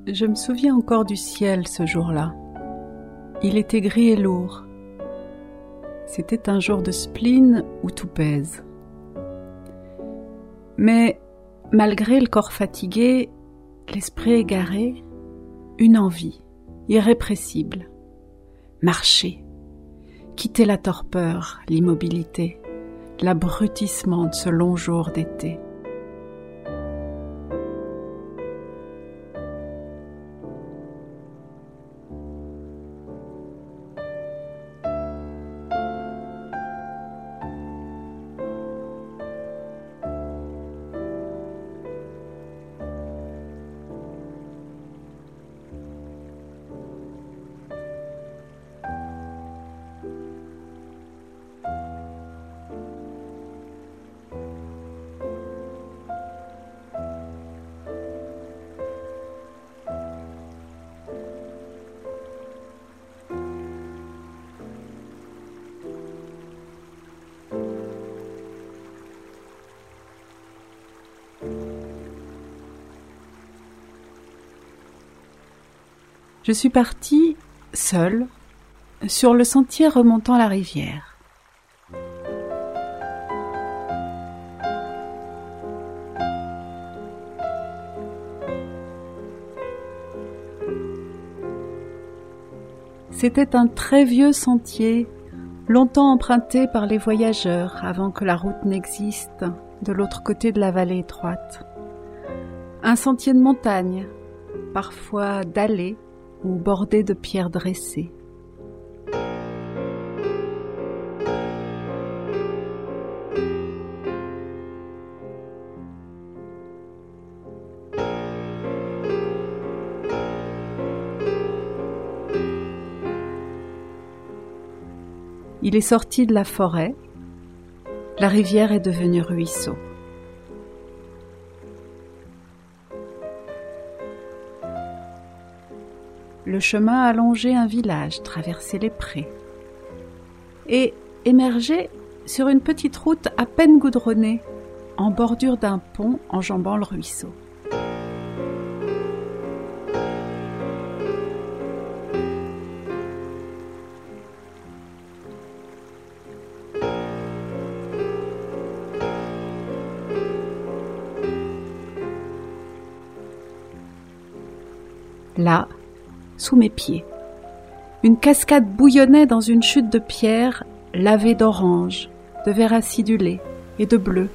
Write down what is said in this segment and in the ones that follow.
Je me souviens encore du ciel ce jour-là. Il était gris et lourd. C'était un jour de spleen où tout pèse. Mais malgré le corps fatigué, l'esprit égaré, une envie irrépressible. Marcher, quitter la torpeur, l'immobilité, l'abrutissement de ce long jour d'été. Je suis partie, seule, sur le sentier remontant la rivière. C'était un très vieux sentier, longtemps emprunté par les voyageurs avant que la route n'existe de l'autre côté de la vallée étroite. Un sentier de montagne, parfois dallé, ou bordé de pierres dressées. Il est sorti de la forêt, la rivière est devenue ruisseau. Le chemin a longé un village, traversé les prés et émergé sur une petite route à peine goudronnée, en bordure d'un pont enjambant le ruisseau. Là, sous mes pieds, une cascade bouillonnait dans une chute de pierre lavée d'orange, de vert acidulé et de bleu.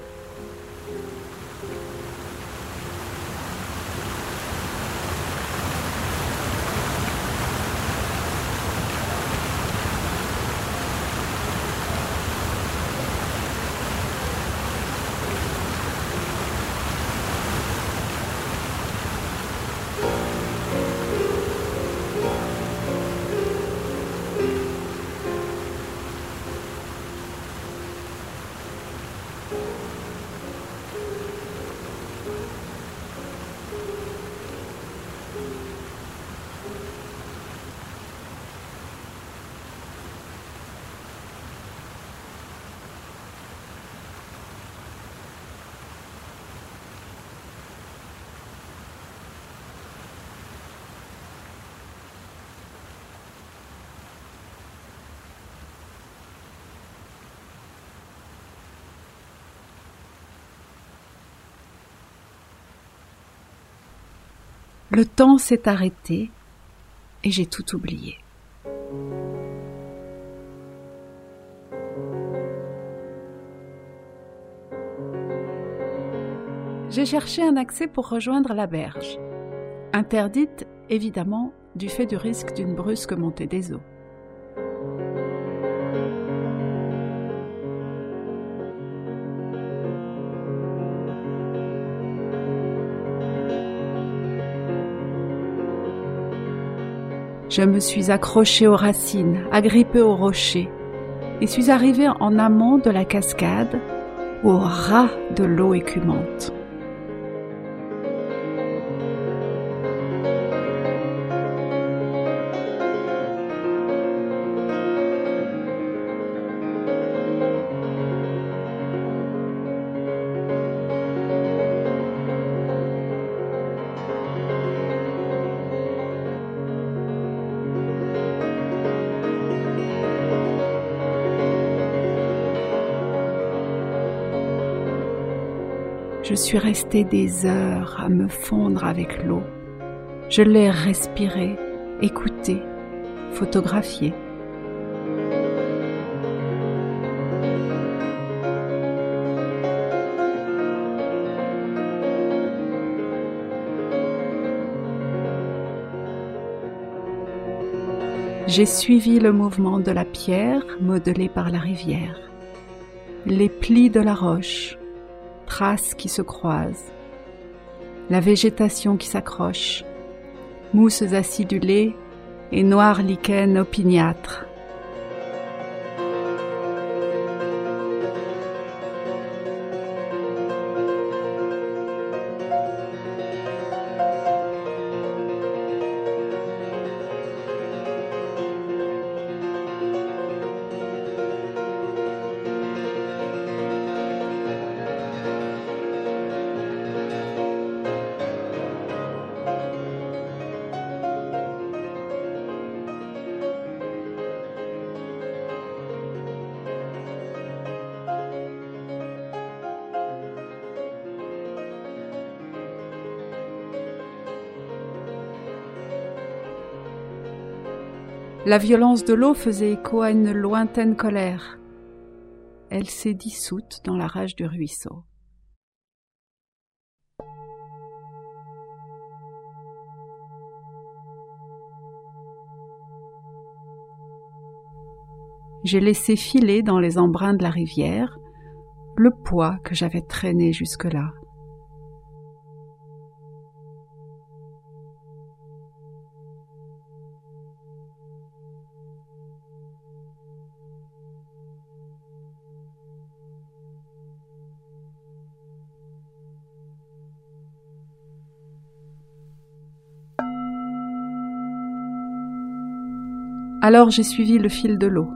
Le temps s'est arrêté et j'ai tout oublié. J'ai cherché un accès pour rejoindre la berge, interdite évidemment du fait du risque d'une brusque montée des eaux. Je me suis accrochée aux racines, agrippée aux rochers, et suis arrivée en amont de la cascade, au ras de l'eau écumante. Je suis restée des heures à me fondre avec l'eau. Je l'ai respirée, écoutée, photographiée. J'ai suivi le mouvement de la pierre modelé par la rivière, les plis de la roche, traces qui se croisent, la végétation qui s'accroche, mousses acidulées et noirs lichens opiniâtres. La violence de l'eau faisait écho à une lointaine colère. Elle s'est dissoute dans la rage du ruisseau. J'ai laissé filer dans les embruns de la rivière le poids que j'avais traîné jusque-là. Alors j'ai suivi le fil de l'eau.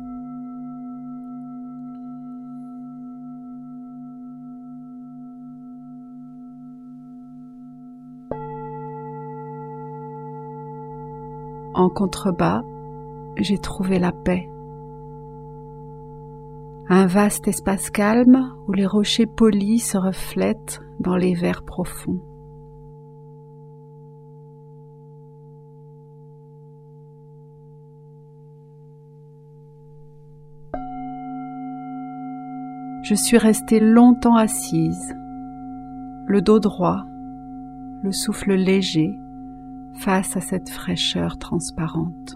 En contrebas, j'ai trouvé la paix. Un vaste espace calme où les rochers polis se reflètent dans les verts profonds. Je suis restée longtemps assise, le dos droit, le souffle léger, face à cette fraîcheur transparente.